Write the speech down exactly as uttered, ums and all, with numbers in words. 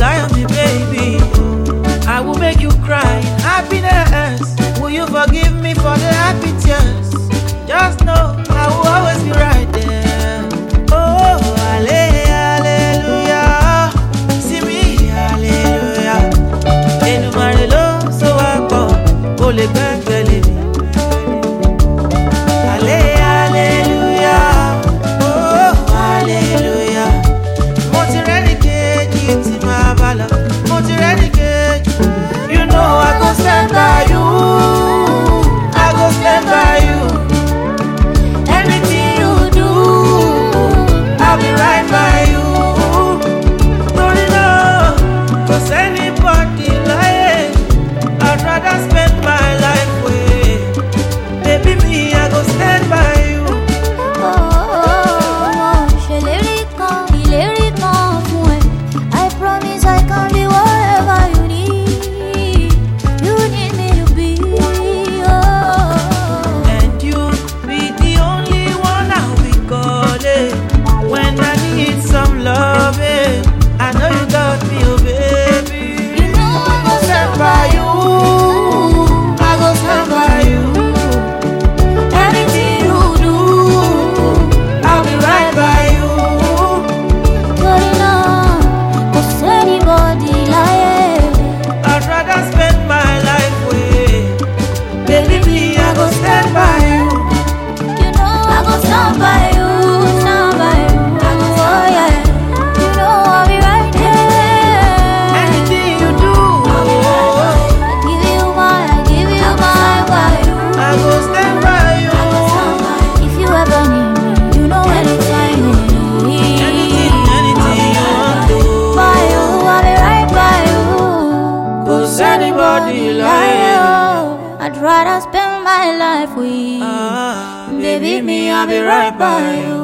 lie on me, baby. I will make you cry in happiness. Will you forgive me for the happy tears? Just know I will always be right there. Oh, hallelujah. See me, hallelujah. Enumare lo so wako, ole gbẹgbẹle mi. Hallelujah. Oh, hallelujah. Mo ti rẹ́ni kejì tí máa bá lọ. Mo ti rẹ́ni kejì. You know I go stand by you. I go stand by you. Anything you do, I'll be right by you. Don't you know? 'Cause anybody lying, I'd rather spend my life with. Baby, me, I go stand by you. I promise I can be whatever you need. You need me to be. Oh. And you be the only one I'll be calling when I need some loving. I know you got me, oh baby. You know I go Stand by you. I go stand by you. Anything you do, I'll be right by you. going on. 'Cause anybody lying. I'd rather spend my life with. Baby, me, I go stand by you. You know I go stand by you, stand by you. Oh yeah. You know I'll be right there. Anything you do, I give you my, I give you my, by you. I go stand by you. If you ever need me, you know anytime you need. Anything, anything you want to. By you, I'll be right by you. 'Cause anybody lying. I'd rather spend my life with. Ah, Baby, me, I'll be right by you.